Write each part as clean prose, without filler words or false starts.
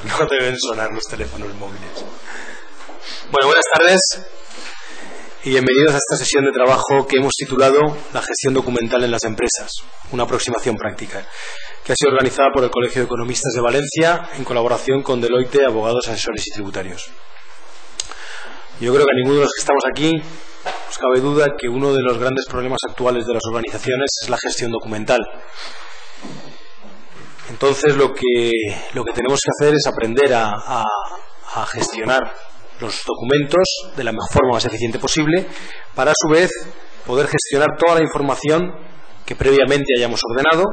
No deben sonar los teléfonos móviles. Bueno, buenas tardes y bienvenidos a esta sesión de trabajo que hemos titulado La gestión documental en las empresas, una aproximación práctica, que ha sido organizada por el Colegio de Economistas de Valencia en colaboración con Deloitte, abogados, asesores y tributarios. Yo creo que a ninguno de los que estamos aquí nos cabe duda que uno de los grandes problemas actuales de las organizaciones es la gestión documental. Entonces lo que tenemos que hacer es aprender a gestionar los documentos de la forma más eficiente posible para a su vez poder gestionar toda la información que previamente hayamos ordenado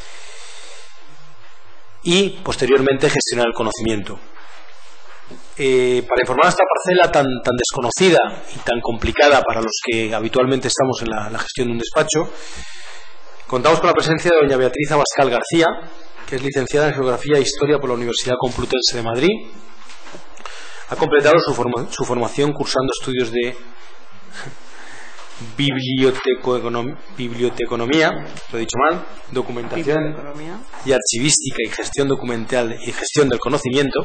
y posteriormente gestionar el conocimiento. Para informar esta parcela tan desconocida y tan complicada para los que habitualmente estamos en la gestión de un despacho, contamos con la presencia de doña Beatriz Abascal García, que es licenciada en Geografía e Historia por la Universidad Complutense de Madrid. Ha completado su formación cursando estudios de biblioteconomía, lo he dicho mal, documentación y archivística y gestión documental y gestión del conocimiento.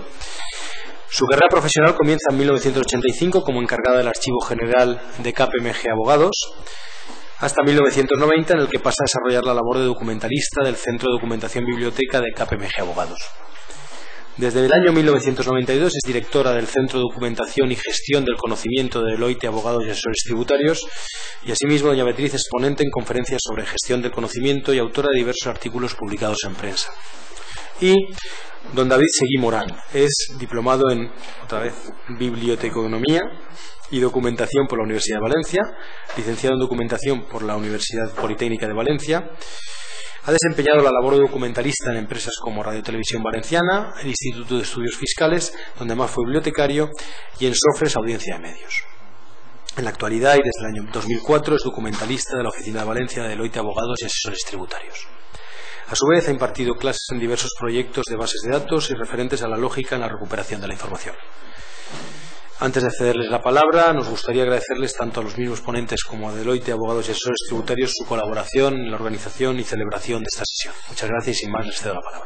Su carrera profesional comienza en 1985 como encargada del Archivo General de KPMG Abogados, hasta 1990, en el que pasa a desarrollar la labor de documentalista del Centro de Documentación Biblioteca de KPMG Abogados. Desde el año 1992 es directora del Centro de Documentación y Gestión del Conocimiento de Deloitte, Abogados y Asesores Tributarios, y asimismo doña Beatriz es ponente en conferencias sobre gestión del conocimiento y autora de diversos artículos publicados en prensa. Y don David Seguí Morán es diplomado en, otra vez, Biblioteconomía y Documentación por la Universidad de Valencia, licenciado en Documentación por la Universidad Politécnica de Valencia. Ha desempeñado la labor de documentalista en empresas como Radio Televisión Valenciana, el Instituto de Estudios Fiscales, donde más fue bibliotecario, y en Sofres, Audiencia de Medios. En la actualidad y desde el año 2004 es documentalista de la Oficina de Valencia de Deloitte, Abogados y Asesores Tributarios. A su vez ha impartido clases en diversos proyectos de bases de datos y referentes a la lógica en la recuperación de la información. Antes de cederles la palabra, nos gustaría agradecerles tanto a los mismos ponentes como a Deloitte, Abogados y Asesores Tributarios su colaboración en la organización y celebración de esta sesión. Muchas gracias y sin más les cedo la palabra.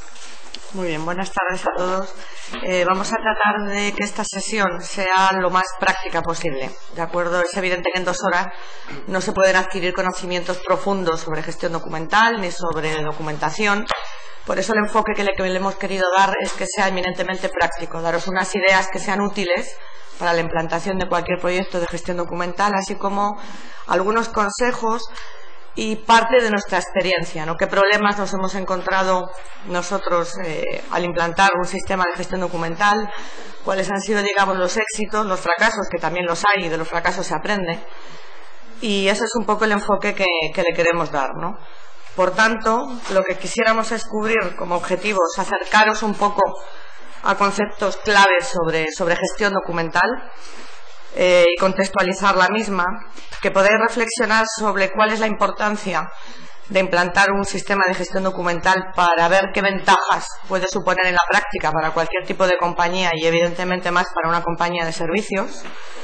Muy bien, buenas tardes a todos. Vamos a tratar de que esta sesión sea lo más práctica posible, ¿de acuerdo? Es evidente que en 2 horas no se pueden adquirir conocimientos profundos sobre gestión documental ni sobre documentación. Por eso el enfoque que le hemos querido dar es que sea eminentemente práctico, daros unas ideas que sean útiles para la implantación de cualquier proyecto de gestión documental, así como algunos consejos y parte de nuestra experiencia, ¿no? ¿Qué problemas nos hemos encontrado nosotros al implantar un sistema de gestión documental? ¿Cuáles han sido, digamos, los éxitos, los fracasos, que también los hay y de los fracasos se aprende? Y ese es un poco el enfoque que le queremos dar, ¿no? Por tanto, lo que quisiéramos es cubrir como objetivo es acercaros un poco a conceptos claves sobre gestión documental y contextualizar la misma, que podáis reflexionar sobre cuál es la importancia de implantar un sistema de gestión documental para ver qué ventajas puede suponer en la práctica para cualquier tipo de compañía y evidentemente más para una compañía de servicios.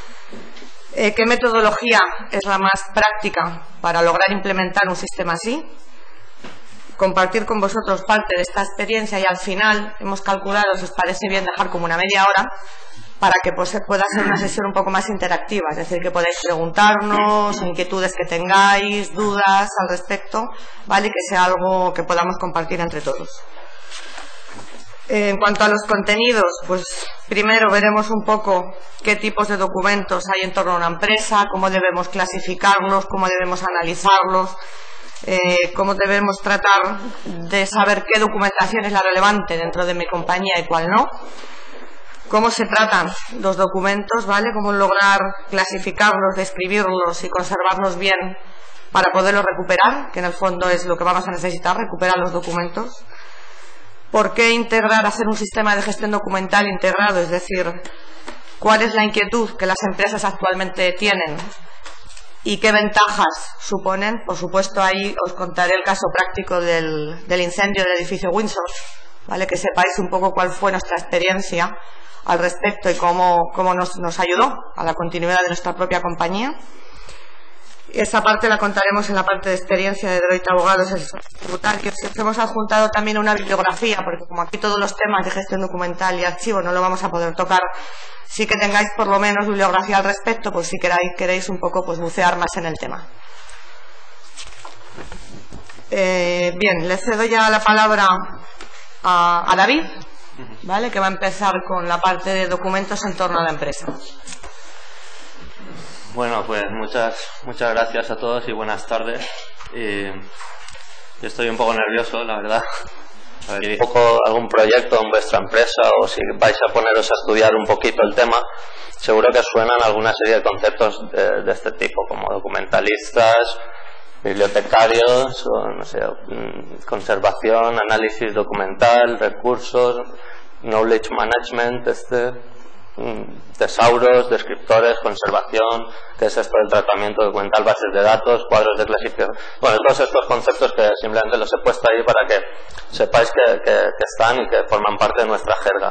¿Qué metodología es la más práctica para lograr implementar un sistema así? Compartir con vosotros parte de esta experiencia y al final hemos calculado, si os parece bien, dejar como una media hora para que pueda ser una sesión un poco más interactiva, es decir, que podáis preguntarnos, inquietudes que tengáis, dudas al respecto, ¿vale? Y que sea algo que podamos compartir entre todos. En cuanto a los contenidos, pues primero veremos un poco qué tipos de documentos hay en torno a una empresa, cómo debemos clasificarlos, cómo debemos analizarlos, cómo debemos tratar de saber qué documentación es la relevante dentro de mi compañía y cuál no, cómo se tratan los documentos, ¿vale? Cómo lograr clasificarlos, describirlos y conservarlos bien para poderlos recuperar, que en el fondo es lo que vamos a necesitar, recuperar los documentos. ¿Por qué hacer un sistema de gestión documental integrado? Es decir, ¿cuál es la inquietud que las empresas actualmente tienen? ¿Y qué ventajas suponen? Por supuesto, ahí os contaré el caso práctico del incendio del edificio Windsor, ¿vale? Que sepáis un poco cuál fue nuestra experiencia al respecto y cómo nos ayudó a la continuidad de nuestra propia compañía. Esa parte la contaremos en la parte de experiencia de Deloitte Abogados Tributarios. Os hemos adjuntado también una bibliografía, porque como aquí todos los temas de gestión documental y archivo no lo vamos a poder tocar, sí que tengáis por lo menos bibliografía al respecto, pues si queréis un poco pues bucear más en el tema. Bien, le cedo ya la palabra a David, ¿vale? Que va a empezar con la parte de documentos en torno a la empresa. Bueno, pues muchas gracias a todos y buenas tardes. Yo estoy un poco nervioso, la verdad. A ver, un poco algún proyecto en vuestra empresa, o si vais a poneros a estudiar un poquito el tema, seguro que suenan alguna serie de conceptos de este tipo, como documentalistas, bibliotecarios, o no sé, conservación, análisis documental, recursos, knowledge management, tesauros, descriptores, conservación, qué es esto del tratamiento documental, bases de datos, cuadros de clasificación. Bueno, todos estos conceptos que simplemente los he puesto ahí para que sepáis que están y que forman parte de nuestra jerga.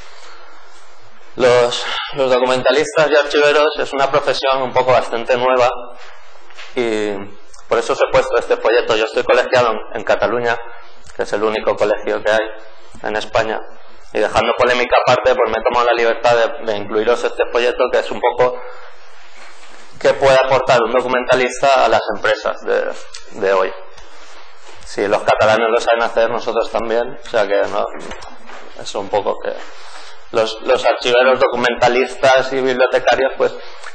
Los documentalistas y archiveros es una profesión un poco bastante nueva y por eso os he puesto este folleto. Yo estoy colegiado en Cataluña, que es el único colegio que hay en España. Y dejando polémica aparte, pues me he tomado la libertad de incluiros este folleto, que es un poco qué puede aportar un documentalista a las empresas de hoy. Si los catalanes lo saben hacer, nosotros también. O sea que no, es un poco que los archiveros, documentalistas y bibliotecarios, pues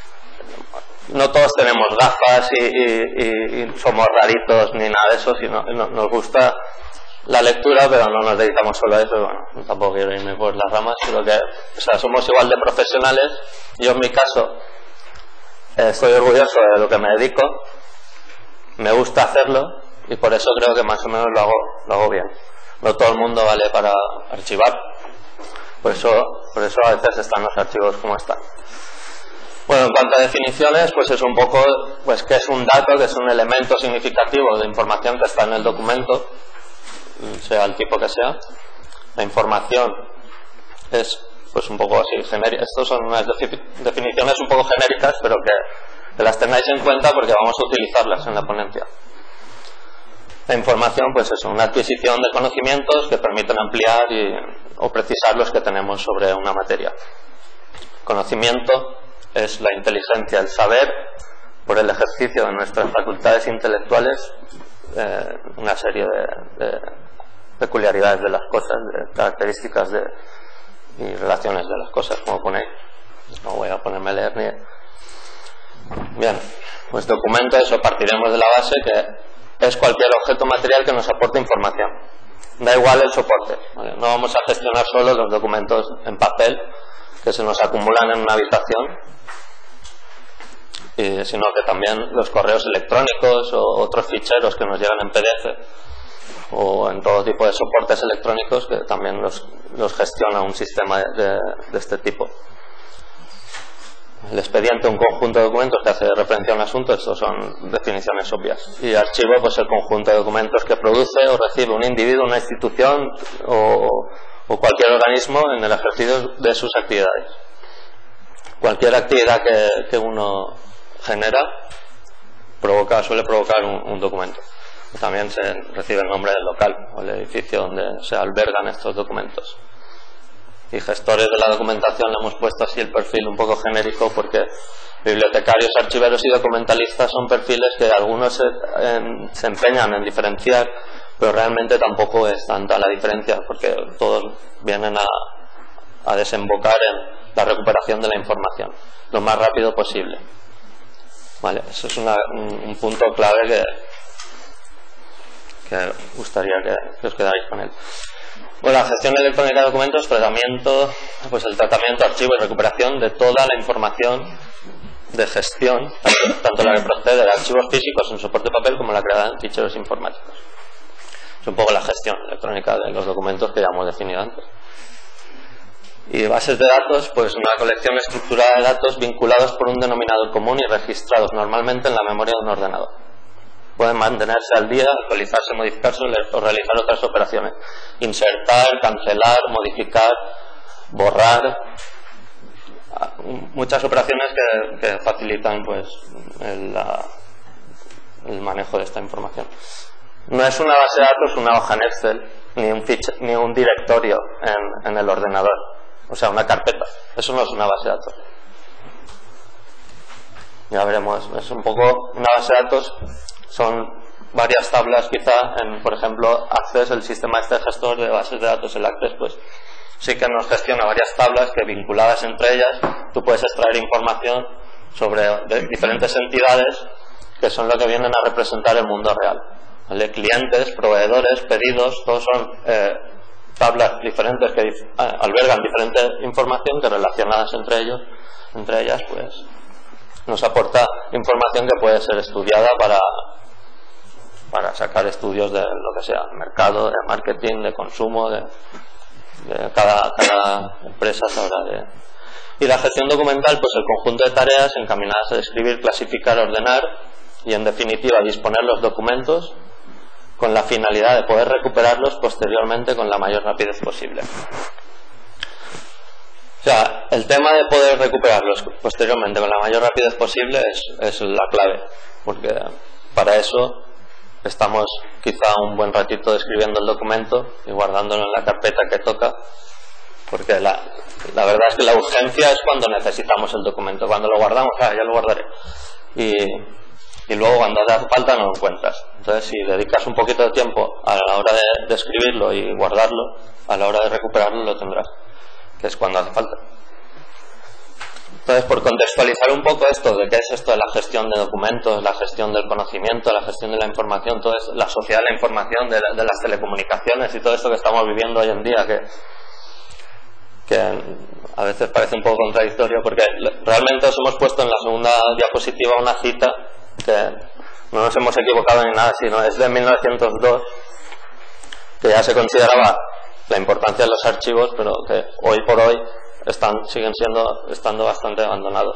no todos tenemos gafas y somos raritos ni nada de eso, sino nos gusta la lectura, pero no nos dedicamos solo a eso. Bueno, tampoco quiero irme por las ramas, pero que, o sea, somos igual de profesionales. Yo en mi caso estoy orgulloso de lo que me dedico, me gusta hacerlo y por eso creo que más o menos lo hago bien. No todo el mundo vale para archivar, por eso a veces están los archivos como están. Bueno, en cuanto a definiciones, pues es un poco pues qué es un dato, que es un elemento significativo de información que está en el documento, sea el tipo que sea. La información es pues un poco así genérica. Estas son unas definiciones un poco genéricas, pero que las tengáis en cuenta porque vamos a utilizarlas en la ponencia. La información pues es una adquisición de conocimientos que permiten ampliar o precisar los que tenemos sobre una materia. Conocimiento es la inteligencia, el saber por el ejercicio de nuestras facultades intelectuales, una serie de peculiaridades de las cosas, de características y relaciones de las cosas, como ponéis. No voy a ponerme a leer ni... Bien, pues documento, eso, partiremos de la base que es cualquier objeto material que nos aporte información. Da igual el soporte, ¿vale? No vamos a gestionar solo los documentos en papel que se nos acumulan en una habitación, sino que también los correos electrónicos o otros ficheros que nos llegan en PDF o en todo tipo de soportes electrónicos que también los gestiona un sistema de este tipo. El expediente, un conjunto de documentos que hace referencia a un asunto, estos son definiciones obvias. Y archivo, pues el conjunto de documentos que produce o recibe un individuo, una institución o cualquier organismo en el ejercicio de sus actividades. Cualquier actividad que uno genera suele provocar un documento. También se recibe el nombre del local o el edificio donde se albergan estos documentos. Y gestores de la documentación le hemos puesto así el perfil un poco genérico porque bibliotecarios, archiveros y documentalistas son perfiles que algunos se empeñan en diferenciar, pero realmente tampoco es tanta la diferencia porque todos vienen a desembocar en la recuperación de la información lo más rápido posible. Vale, eso es un punto clave que gustaría que os quedáis con él. Bueno, la gestión electrónica de documentos, pues el tratamiento, archivo y recuperación de toda la información de gestión, tanto la que procede de archivos físicos en soporte de papel como la creada en ficheros informáticos. Es un poco la gestión electrónica de los documentos que ya hemos definido antes. Y bases de datos, pues una colección estructurada de datos vinculados por un denominador común y registrados normalmente en la memoria de un ordenador. Pueden mantenerse al día, actualizarse, modificarse o realizar otras operaciones. Insertar, cancelar, modificar, borrar. Muchas operaciones que facilitan pues el manejo de esta información. No es una base de datos, una hoja en Excel, ni un directorio en el ordenador, o sea, una carpeta. Eso no es una base de datos. Ya veremos, es un poco una base de datos, son varias tablas quizá, por ejemplo, Access, el sistema este gestor de bases de datos, el Access, pues sí que nos gestiona varias tablas que vinculadas entre ellas tú puedes extraer información sobre diferentes entidades que son lo que vienen a representar el mundo real. ¿Vale? Clientes, proveedores, pedidos, todos son tablas diferentes que albergan diferente información que relacionadas entre ellas pues nos aporta información que puede ser estudiada para sacar estudios de lo que sea, mercado, de marketing, de consumo, de cada empresa sabrá Y la gestión documental, pues el conjunto de tareas encaminadas a describir, clasificar, ordenar y en definitiva disponer los documentos con la finalidad de poder recuperarlos posteriormente con la mayor rapidez posible. O sea, el tema de poder recuperarlos posteriormente con la mayor rapidez posible es la clave, porque para eso estamos quizá un buen ratito describiendo el documento y guardándolo en la carpeta que toca, porque la verdad es que la urgencia es cuando necesitamos el documento. Cuando lo guardamos, ya lo guardaré, y luego cuando hace falta no lo encuentras. Entonces, si dedicas un poquito de tiempo a la hora de escribirlo y guardarlo, a la hora de recuperarlo lo tendrás, que es cuando hace falta. Entonces, por contextualizar un poco esto de qué es esto de la gestión de documentos, la gestión del conocimiento, la gestión de la información, todo esto, la sociedad de la información, de las telecomunicaciones y todo esto que estamos viviendo hoy en día, que a veces parece un poco contradictorio, porque realmente os hemos puesto en la segunda diapositiva una cita que no nos hemos equivocado ni nada, sino es de 1902, que ya se consideraba la importancia de los archivos, pero que hoy por hoy siguen estando bastante abandonados.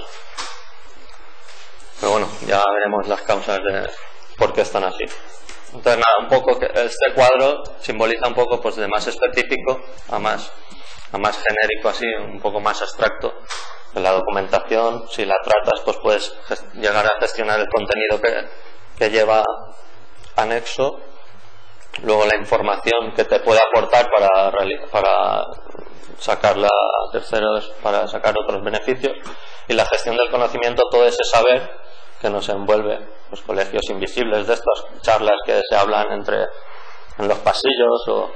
Pero bueno, ya veremos las causas de por qué están así. Entonces nada, un poco que este cuadro simboliza un poco pues de más específico a más genérico, así un poco más abstracto. En la documentación, si la tratas, pues puedes llegar a gestionar el contenido que lleva anexo. Luego la información que te puede aportar para sacarla a terceros, para sacar otros beneficios, y la gestión del conocimiento, todo ese saber que nos envuelve, los colegios invisibles, de estas charlas que se hablan en los pasillos, o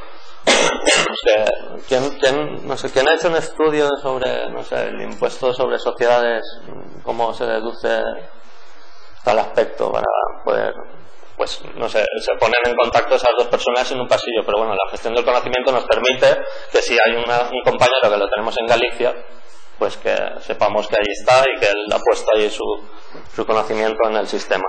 ¿quién ha hecho un estudio sobre, el impuesto sobre sociedades, cómo se deduce tal aspecto para poder, pues se ponen en contacto esas dos personas en un pasillo? Pero bueno, la gestión del conocimiento nos permite que si hay un compañero que lo tenemos en Galicia, pues que sepamos que allí está y que él ha puesto ahí su conocimiento en el sistema.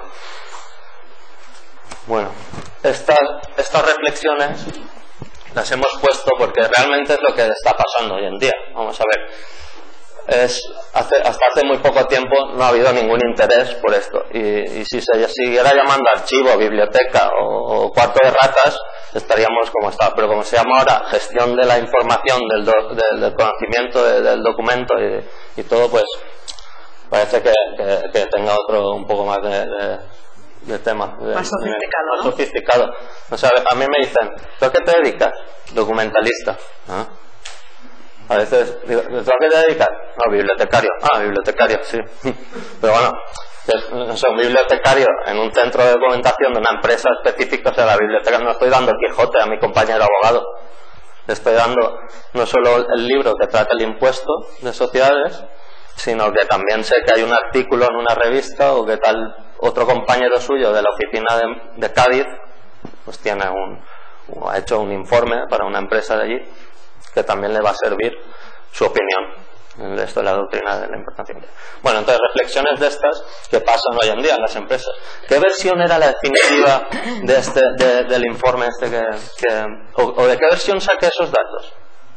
Bueno, estas reflexiones las hemos puesto porque realmente es lo que está pasando hoy en día. Vamos a ver. Hasta hace muy poco tiempo no ha habido ningún interés por esto, y si se siguiera llamando archivo, biblioteca o cuarto de ratas, estaríamos como está. Pero como se llama ahora gestión de la información, del conocimiento, del documento y todo, pues parece que tenga otro un poco más de tema, más sofisticado, más sofisticado. O sea, a mí me dicen, ¿tú a qué te dedicas? Documentalista. ¿Ah? A veces digo, ¿tú a qué te dedicas? No, bibliotecario. Bibliotecario, sí. Pero bueno, un bibliotecario en un centro de documentación de una empresa específica, o sea, la biblioteca, no estoy dando el Quijote a mi compañero abogado, le estoy dando no solo el libro que trata el impuesto de sociedades, sino que también sé que hay un artículo en una revista, o que tal otro compañero suyo de la oficina de Cádiz pues ha hecho un informe para una empresa de allí, que también le va a servir su opinión en esto de la doctrina de la importación. Bueno, entonces reflexiones de estas que pasan hoy en día en las empresas. ¿Qué versión era la definitiva del informe o de qué versión saqué esos datos?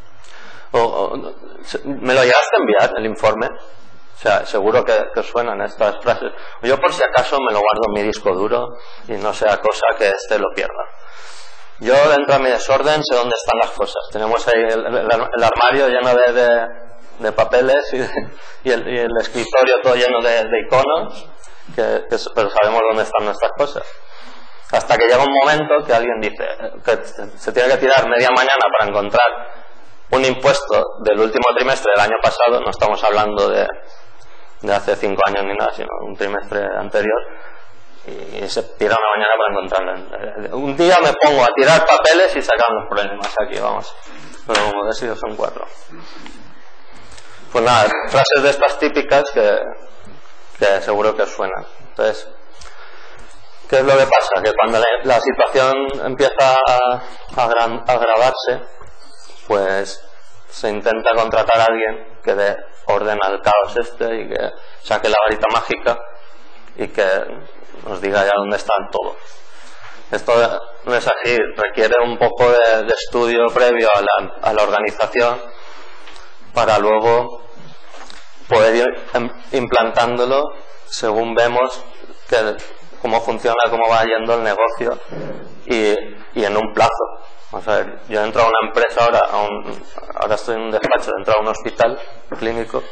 ¿Me lo llegaste a enviar el informe? O sea, seguro que os suenan estas frases. Yo por si acaso me lo guardo en mi disco duro y no sea cosa que lo pierda. Yo, dentro de mi desorden, sé dónde están las cosas. Tenemos ahí el armario lleno de papeles y el escritorio todo lleno de iconos, pero sabemos dónde están nuestras cosas. Hasta que llega un momento que alguien dice que se tiene que tirar media mañana para encontrar un impuesto del último trimestre del año pasado. No estamos hablando de hace 5 años ni nada, sino un trimestre anterior, y se tira una mañana para encontrarlo. Un día me pongo a tirar papeles y sacan los problemas aquí, vamos. Pero como decido son 4. Pues nada, frases de estas típicas que seguro que os suenan. Entonces, ¿qué es lo que pasa? Que cuando la situación empieza a agravarse, pues se intenta contratar a alguien que dé orden al caos y que saque la varita mágica y que nos diga ya dónde está todo. Esto no es así, requiere un poco de estudio previo a la organización para luego poder ir implantándolo según vemos cómo funciona, cómo va yendo el negocio y en un plazo. Vamos a ver, yo he entrado a una empresa ahora estoy en un despacho, he entrado a un hospital clínico,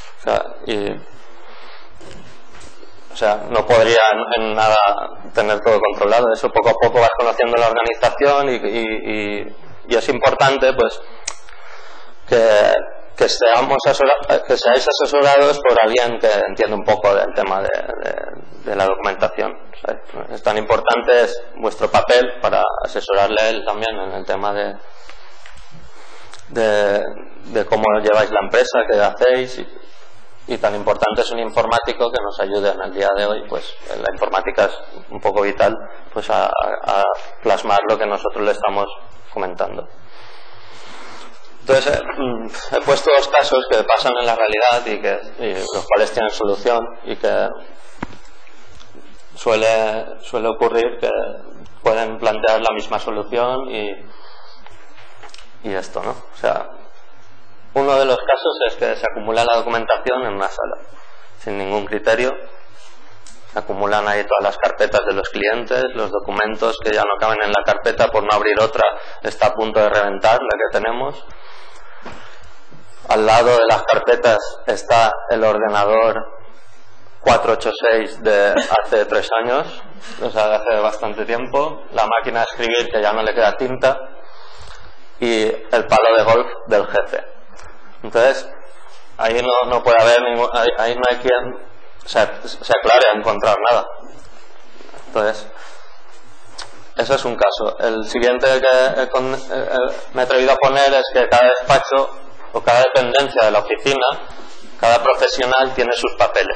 o sea, no podría en nada tener todo controlado. Eso poco a poco vas conociendo la organización y es importante pues que seáis asesorados por alguien que entiende un poco del tema de la documentación. ¿Sabes? Es tan importante es vuestro papel para asesorarle a él también en el tema de cómo lleváis la empresa, qué hacéis, y tan importante es un informático que nos ayude en el día de hoy. Pues la informática es un poco vital pues a plasmar lo que nosotros le estamos comentando. Entonces he puesto 2 casos que pasan en la realidad y los cuales tienen solución, y que suele ocurrir que pueden plantear la misma solución y esto, ¿no? O sea, uno de los casos es que se acumula la documentación en una sala sin ningún criterio. Se acumulan ahí todas las carpetas de los clientes, los documentos que ya no caben en la carpeta por no abrir otra, está a punto de reventar la que tenemos. Al lado de las carpetas está el ordenador 486 de hace 3 años, o sea, de hace bastante tiempo, la máquina de escribir que ya no le queda tinta y el palo de golf del jefe. Entonces, ahí no puede haber ahí no hay quien se aclare a encontrar nada. Entonces, eso es un caso. El siguiente que me he atrevido a poner es que cada despacho o cada dependencia de la oficina, cada profesional tiene sus papeles.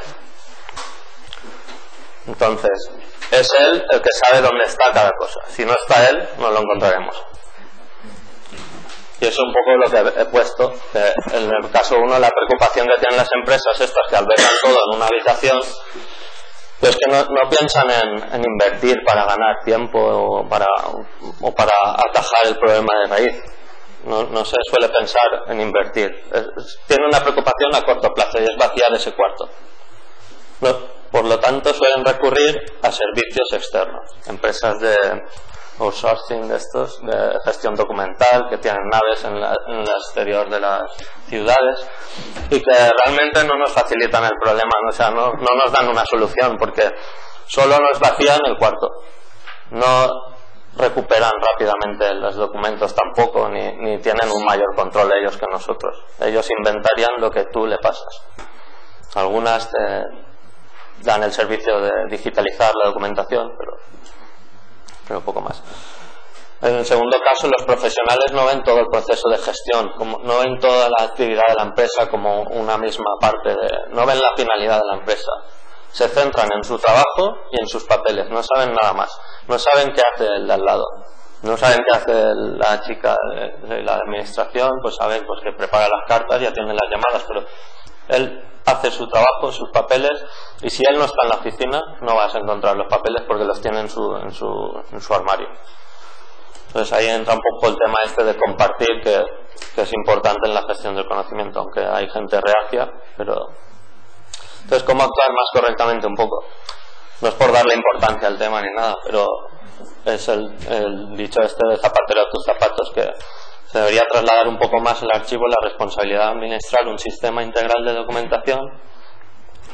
Entonces, es él el que sabe dónde está cada cosa. Si no está él, no lo encontraremos. Y eso es un poco lo que he puesto, que en el caso 1 la preocupación que tienen las empresas estas que albergan todo en una habitación, pues que no piensan en invertir para ganar tiempo o para atajar el problema de raíz. No se suele pensar en invertir. Tiene una preocupación a corto plazo y es vaciar ese cuarto. Por lo tanto suelen recurrir a servicios externos, empresas de outsourcing de gestión documental que tienen naves en el exterior de las ciudades y que realmente no nos facilitan el problema, o sea, no nos dan una solución porque solo nos vacían el cuarto, no recuperan rápidamente los documentos tampoco, ni tienen un mayor control ellos que nosotros. Ellos inventarían lo que tú le pasas. Algunas te dan el servicio de digitalizar la documentación, pero poco más. En el segundo caso, los profesionales no ven todo el proceso de gestión, no ven toda la actividad de la empresa como una misma parte, no ven la finalidad de la empresa. Se centran en su trabajo y en sus papeles, no saben nada más. No saben qué hace el de al lado, no saben qué hace la chica de la administración, pues saben pues que prepara las cartas y atiende las llamadas, pero él hace su trabajo, sus papeles, y si él no está en la oficina no vas a encontrar los papeles porque los tiene en su armario. Entonces ahí entra un poco el tema este de compartir, que es importante en la gestión del conocimiento, aunque hay gente reacia, pero... Entonces, ¿cómo actuar más correctamente un poco? No es por darle importancia al tema ni nada, pero es el dicho este de zapatero a tus zapatos, que se debería trasladar un poco más el archivo, la responsabilidad de administrar un sistema integral de documentación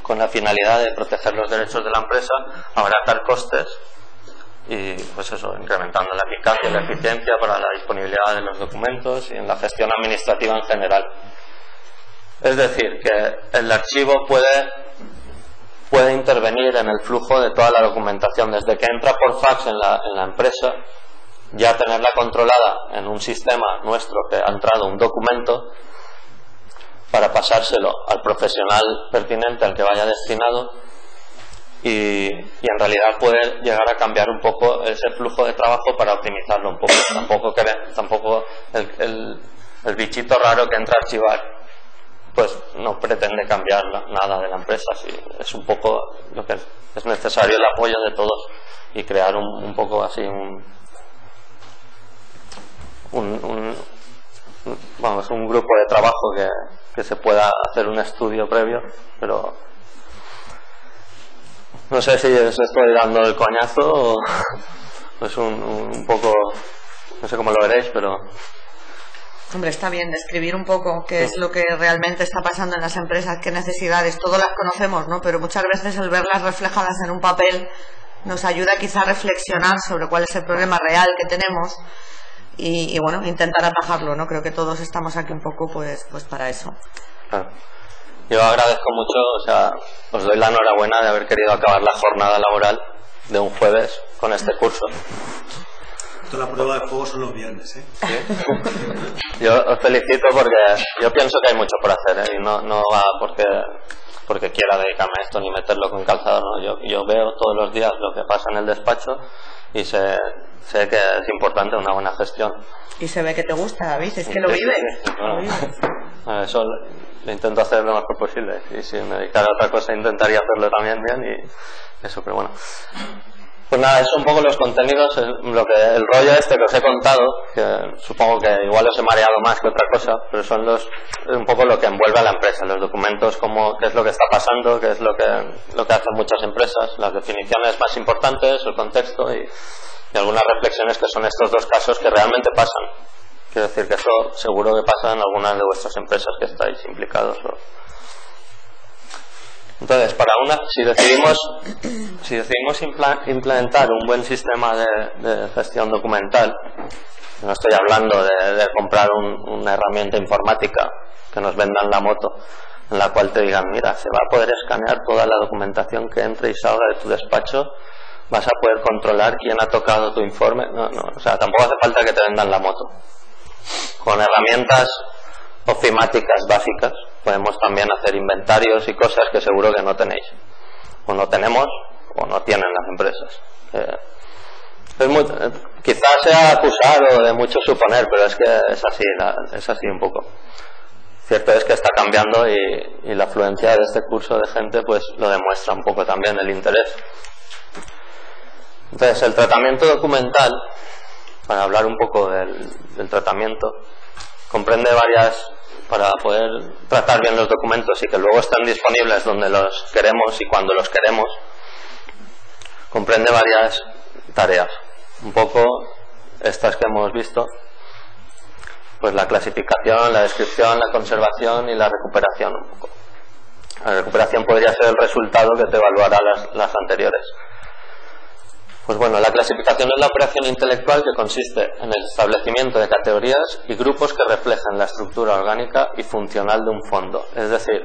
con la finalidad de proteger los derechos de la empresa, abaratar costes y pues eso, incrementando la eficacia y la eficiencia para la disponibilidad de los documentos y en la gestión administrativa en general. Es decir, que el archivo puede intervenir en el flujo de toda la documentación, desde que entra por fax en la empresa, ya tenerla controlada en un sistema nuestro que ha entrado un documento para pasárselo al profesional pertinente al que vaya destinado y en realidad poder llegar a cambiar un poco ese flujo de trabajo para optimizarlo un poco. Tampoco el bichito raro que entra a archivar pues no pretende cambiar nada de la empresa. Sí, es un poco lo que es necesario, el apoyo de todos y crear un poco así un grupo de trabajo que se pueda hacer un estudio previo, pero no sé si os estoy dando el coñazo o es un poco, no sé cómo lo veréis, pero... Hombre, está bien describir un poco qué es lo que realmente está pasando en las empresas, qué necesidades, todas las conocemos, ¿no? Pero muchas veces el verlas reflejadas en un papel nos ayuda quizá a reflexionar sobre cuál es el problema real que tenemos y bueno, intentar atajarlo, ¿no? Creo que todos estamos aquí un poco pues para eso. Claro. Yo agradezco mucho, o sea, os doy la enhorabuena de haber querido acabar la jornada laboral de un jueves con este curso. La prueba de fuego son los viernes, ¿eh? ¿Sí? Yo os felicito porque yo pienso que hay mucho por hacer, ¿eh? Y no va porque quiera dedicarme a esto ni meterlo con calzado, ¿no? Yo veo todos los días lo que pasa en el despacho y sé que es importante una buena gestión. Y se ve que te gusta, David, es que lo vives. Bueno, eso lo intento hacer lo mejor posible y si me dedicara a otra cosa intentaría hacerlo también bien y eso, pero bueno. Pues nada, eso un poco los contenidos, el rollo este que os he contado, que supongo que igual os he mareado más que otra cosa, pero son un poco lo que envuelve a la empresa, los documentos, qué es lo que está pasando, qué es lo que hacen muchas empresas, las definiciones más importantes, el contexto y algunas reflexiones que son estos dos casos que realmente pasan. Quiero decir que eso seguro que pasa en algunas de vuestras empresas que estáis implicados. Entonces, si decidimos implementar un buen sistema de gestión documental, no estoy hablando de comprar una herramienta informática que nos vendan la moto, en la cual te digan, mira, se va a poder escanear toda la documentación que entre y salga de tu despacho, vas a poder controlar quién ha tocado tu informe. No, o sea, tampoco hace falta que te vendan la moto. Con herramientas ofimáticas básicas podemos también hacer inventarios y cosas que seguro que no tenéis, o no tenemos, o no tienen las empresas. Quizás sea acusar o de mucho suponer, pero es que es así un poco. Cierto es que está cambiando y la afluencia de este curso de gente pues lo demuestra un poco también, el interés. Entonces, el tratamiento documental, para hablar un poco del tratamiento, comprende para poder tratar bien los documentos y que luego estén disponibles donde los queremos y cuando los queremos, comprende varias tareas. Un poco estas que hemos visto, pues la clasificación, la descripción, la conservación y la recuperación. Un poco. La recuperación podría ser el resultado que te evaluará las anteriores. Pues bueno, la clasificación es la operación intelectual que consiste en el establecimiento de categorías y grupos que reflejan la estructura orgánica y funcional de un fondo. Es decir,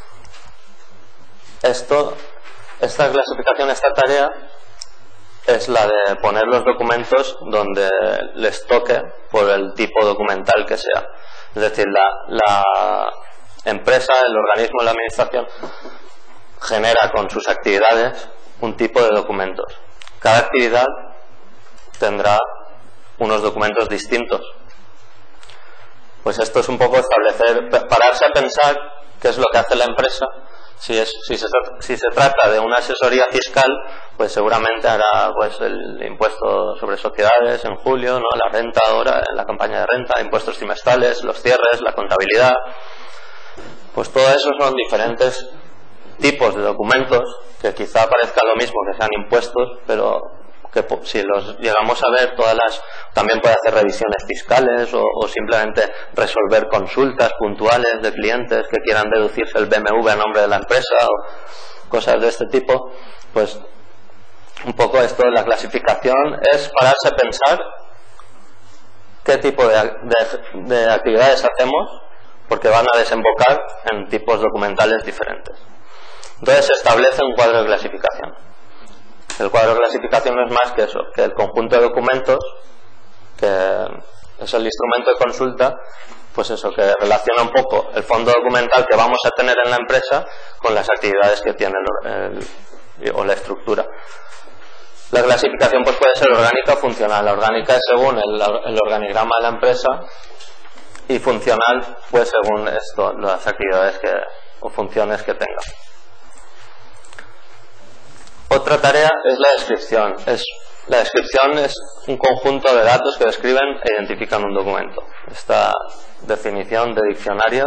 esta clasificación, esta tarea, es la de poner los documentos donde les toque por el tipo documental que sea. Es decir, la empresa, el organismo de la administración genera con sus actividades un tipo de documentos. Cada actividad tendrá unos documentos distintos. Pues esto es un poco pararse a pensar qué es lo que hace la empresa. Si se trata de una asesoría fiscal, pues seguramente hará pues el impuesto sobre sociedades en julio, ¿no? La renta ahora, la campaña de renta, impuestos trimestrales, los cierres, la contabilidad. Pues todo eso son diferentes tipos de documentos que quizá parezca lo mismo que sean impuestos, pero que si los llegamos a ver, también puede hacer revisiones fiscales o simplemente resolver consultas puntuales de clientes que quieran deducirse el BMW a nombre de la empresa o cosas de este tipo. Pues un poco esto de la clasificación es pararse a pensar qué tipo de actividades hacemos, porque van a desembocar en tipos documentales diferentes. Entonces se establece un cuadro de clasificación. El cuadro de clasificación no es más que eso, que el conjunto de documentos, que es el instrumento de consulta, pues eso, que relaciona un poco el fondo documental que vamos a tener en la empresa con las actividades que tiene o la estructura. La clasificación pues puede ser orgánica o funcional. La orgánica es según el organigrama de la empresa, y funcional pues según las actividades o funciones que tenga. Otra tarea es la descripción. La descripción es un conjunto de datos que describen e identifican un documento. Esta definición de diccionario,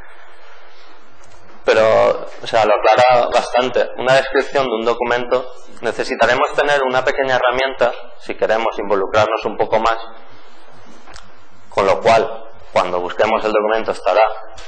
pero lo aclara bastante. Una descripción de un documento, necesitaremos tener una pequeña herramienta si queremos involucrarnos un poco más, con lo cual cuando busquemos el documento estará.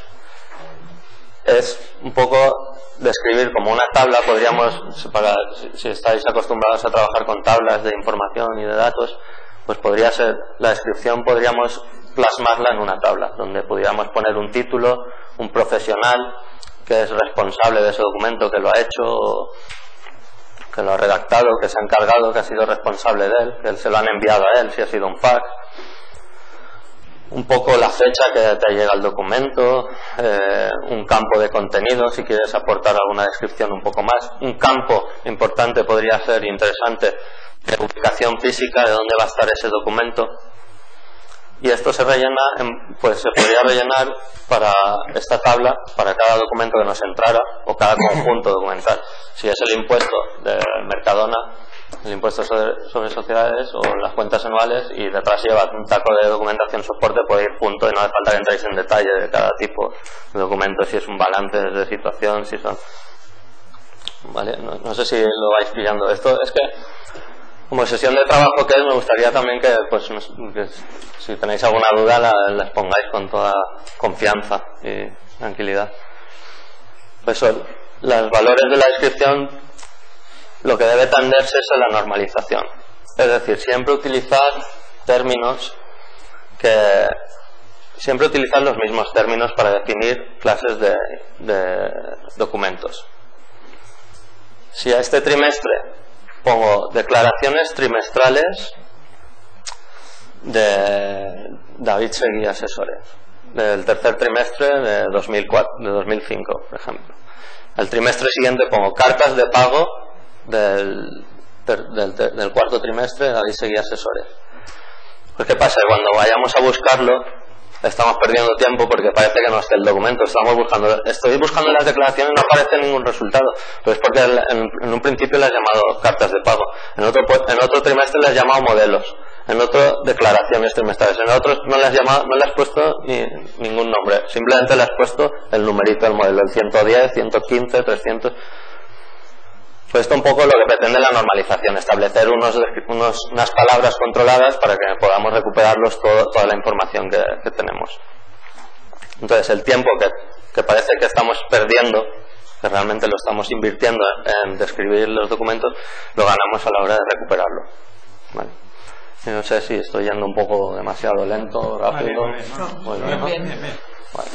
Es un poco describir como una tabla. Si estáis acostumbrados a trabajar con tablas de información y de datos, pues podría ser la descripción, podríamos plasmarla en una tabla donde pudiéramos poner un título, un profesional que es responsable de ese documento, que lo ha hecho, que lo ha redactado, que se ha encargado, que ha sido responsable de él, que se lo han enviado a él si ha sido un fax, un poco la fecha que te llega el documento, un campo de contenido si quieres aportar alguna descripción un poco más. Un campo importante podría ser interesante de ubicación física de dónde va a estar ese documento, y esto se rellena, pues se podría rellenar para esta tabla para cada documento que nos entrara o cada conjunto documental. Si es el impuesto de Mercadona, el impuesto sobre sociedades o las cuentas anuales, y detrás lleva un taco de documentación soporte, puede ir junto y no hace falta que entréis en detalle de cada tipo de documento, si es un balance de situación, si son... Vale, no sé si lo vais pillando. Esto es que, como sesión de trabajo que es, me gustaría también que si tenéis alguna duda la expongáis con toda confianza y tranquilidad. Pues los valores de la descripción, lo que debe tenderse es a la normalización. Es decir, siempre utilizar los mismos términos para definir clases de documentos. Si a este trimestre pongo declaraciones trimestrales de David Seguí Asesores, del tercer trimestre de 2005, por ejemplo. Al trimestre siguiente pongo cartas de pago del cuarto trimestre de David Seguí Asesores. Pues ¿qué pasa? Cuando vayamos a buscarlo estamos perdiendo tiempo porque parece que no está el documento. Estoy buscando las declaraciones y no aparece ningún resultado, pero es porque en un principio le has llamado cartas de pago, en otro trimestre le has llamado modelos, en otro declaraciones trimestrales, en otro no le has puesto ningún nombre, simplemente le has puesto el numerito del modelo, el 110, 115, 300. Pues esto un poco lo que pretende la normalización, establecer unas palabras controladas para que podamos recuperarlos toda la información que tenemos. Entonces el tiempo que parece que estamos perdiendo, que realmente lo estamos invirtiendo en describir los documentos, lo ganamos a la hora de recuperarlo. Vale. No sé si estoy yendo un poco demasiado lento, rápido. Bien. Vale.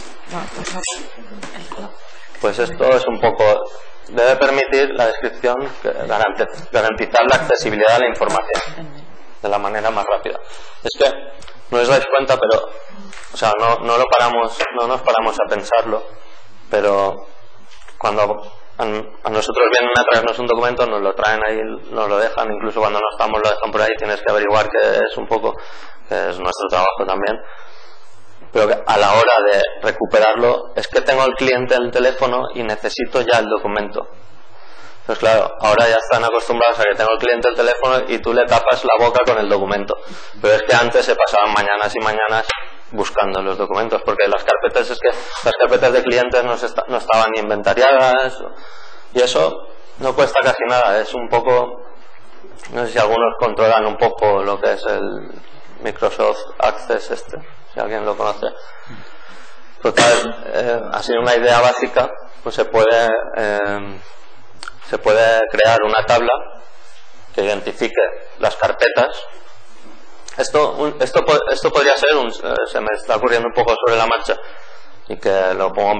Pues esto es un poco... Debe permitir la descripción garantizar la accesibilidad a la información de la manera más rápida. Es que no os dais cuenta, pero no nos paramos a pensarlo, pero cuando a nosotros vienen a traernos un documento, nos lo traen ahí, nos lo dejan, incluso cuando no estamos lo dejan por ahí, tienes que averiguar qué es un poco, que es nuestro trabajo también. Pero a la hora de recuperarlo es que tengo al cliente en el teléfono y necesito ya el documento. Pues claro, ahora ya están acostumbrados a que tengo el cliente el teléfono y tú le tapas la boca con el documento. Pero es que antes se pasaban mañanas y mañanas buscando los documentos, porque las carpetas de clientes no estaban ni inventariadas, y eso no cuesta casi nada. Es un poco No sé si algunos controlan un poco lo que es el Microsoft Access si alguien lo conoce. Total, así una idea básica, pues se puede crear una tabla que identifique las carpetas. Esto podría ser se me está ocurriendo un poco sobre la marcha y que lo pongo